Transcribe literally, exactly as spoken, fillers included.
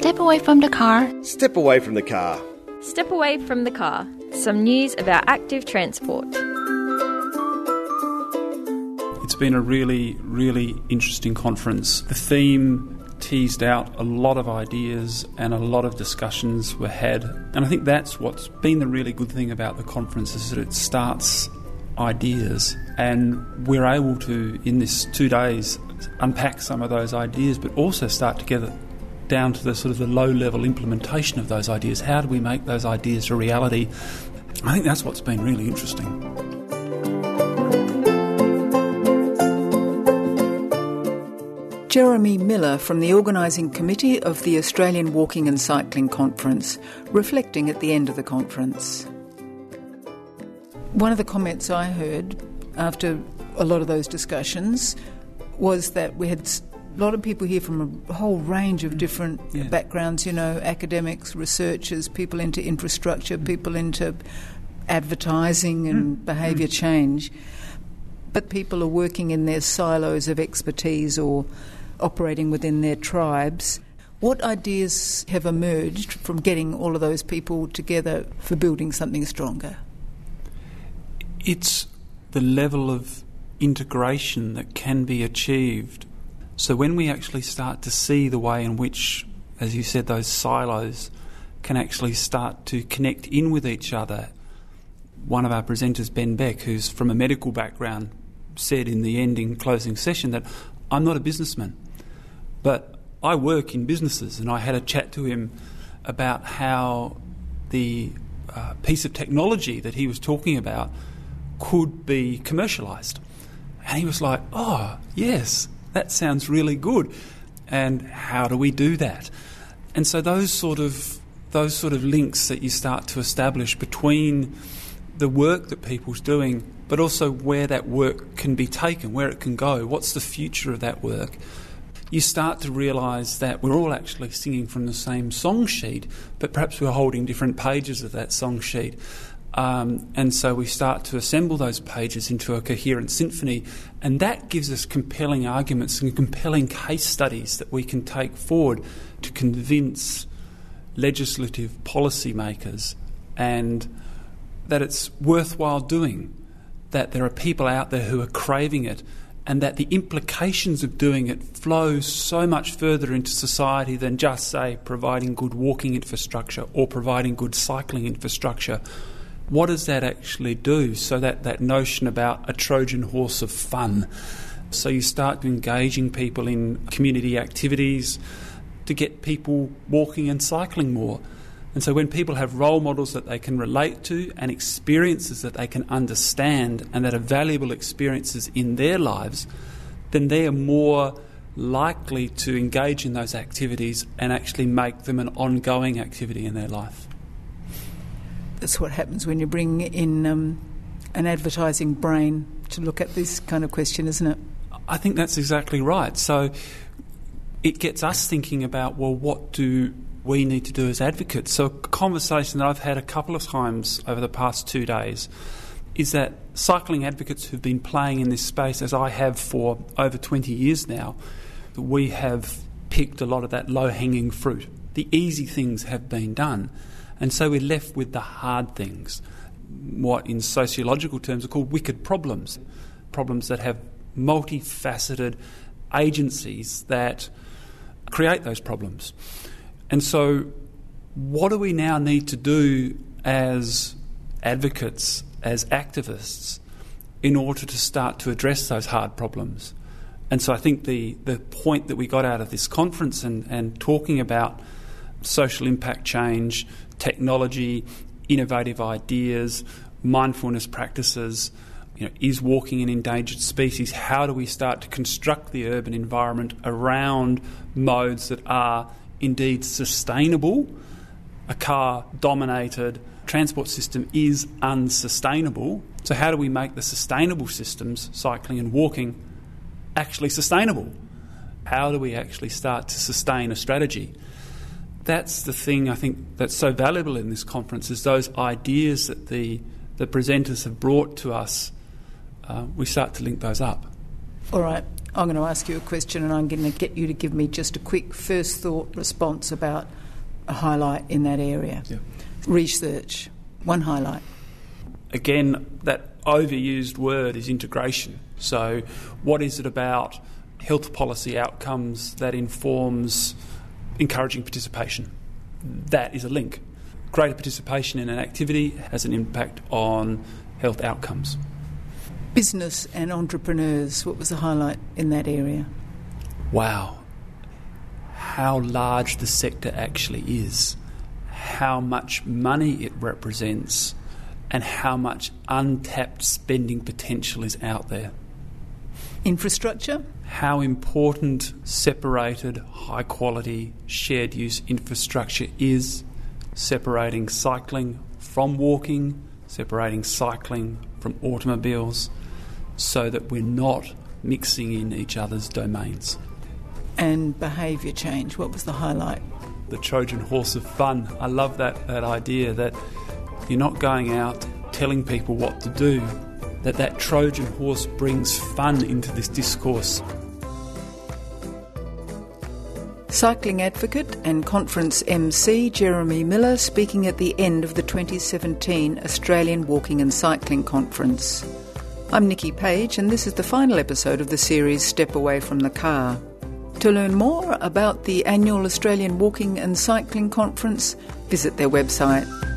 Step away from the car. Step away from the car. Step away from the car. Some news about active transport. It's been a really, really interesting conference. The theme teased out a lot of ideas and a lot of discussions were had. And I think that's what's been the really good thing about the conference, is that it starts ideas, and we're able to, in this two days, unpack some of those ideas, but also start to get down to the sort of the low-level implementation of those ideas. How do we make those ideas a reality? I think that's what's been really interesting. Jeremy Miller from the Organising Committee of the Australian Walking and Cycling Conference, reflecting at the end of the conference. One of the comments I heard after a lot of those discussions was that we had a lot of people here from a whole range of different yeah. backgrounds, you know, academics, researchers, people into infrastructure, people into advertising and mm. behaviour mm. change. But people are working in their silos of expertise or operating within their tribes. What ideas have emerged from getting all of those people together for building something stronger? It's the level of integration that can be achieved. So when we actually start to see the way in which, as you said, those silos can actually start to connect in with each other. One of our presenters, Ben Beck, who's from a medical background, said in the ending closing session that I'm not a businessman, but I work in businesses. And I had a chat to him about how the uh, piece of technology that he was talking about could be commercialised. And he was like, oh, yes, that sounds really good. And how do we do that? And so those sort of those sort of links that you start to establish between the work that people's doing, but also where that work can be taken, where it can go, what's the future of that work, you start to realise that we're all actually singing from the same song sheet, but perhaps we're holding different pages of that song sheet. Um, and so we start to assemble those pages into a coherent symphony, and that gives us compelling arguments and compelling case studies that we can take forward to convince legislative policymakers and that it's worthwhile doing, that there are people out there who are craving it, and that the implications of doing it flow so much further into society than just, say, providing good walking infrastructure or providing good cycling infrastructure. What does that actually do? So that, that notion about a Trojan horse of fun. So you start engaging people in community activities to get people walking and cycling more. And so when people have role models that they can relate to and experiences that they can understand and that are valuable experiences in their lives, then they are more likely to engage in those activities and actually make them an ongoing activity in their life. That's what happens when you bring in um, an advertising brain to look at this kind of question, isn't it? I think that's exactly right. So it gets us thinking about, well, what do we need to do as advocates? So a conversation that I've had a couple of times over the past two days is that cycling advocates who've been playing in this space, as I have for over twenty years now, we have picked a lot of that low-hanging fruit. The easy things have been done. And so we're left with the hard things, what in sociological terms are called wicked problems, problems that have multifaceted agencies that create those problems. And so what do we now need to do as advocates, as activists, in order to start to address those hard problems? And so I think the, the point that we got out of this conference and, and talking about social impact change, technology, innovative ideas, mindfulness practices, you know, is walking an endangered species? How do we start to construct the urban environment around modes that are indeed sustainable? A car-dominated transport system is unsustainable. So how do we make the sustainable systems, cycling and walking, actually sustainable? How do we actually start to sustain a strategy? That's the thing I think that's so valuable in this conference, is those ideas that the, the presenters have brought to us. Uh, we start to link those up. All right. I'm going to ask you a question and I'm going to get you to give me just a quick first thought response about a highlight in that area. Yeah. Research, one highlight. Again, that overused word is integration. So what is it about health policy outcomes that informs encouraging participation? That is a link. Greater participation in an activity has an impact on health outcomes. Business and entrepreneurs, what was the highlight in that area? Wow. How large the sector actually is, how much money it represents, and how much untapped spending potential is out there. Infrastructure? How important separated, high-quality, shared-use infrastructure is, separating cycling from walking, separating cycling from automobiles, so that we're not mixing in each other's domains. And behaviour change, what was the highlight? The Trojan horse of fun. I love that, that idea that you're not going out telling people what to do, that that Trojan horse brings fun into this discourse. Cycling advocate and conference M C Jeremy Miller speaking at the end of the twenty seventeen Australian Walking and Cycling Conference. I'm Nikki Page and this is the final episode of the series Step Away from the Car. To learn more about the annual Australian Walking and Cycling Conference, visit their website.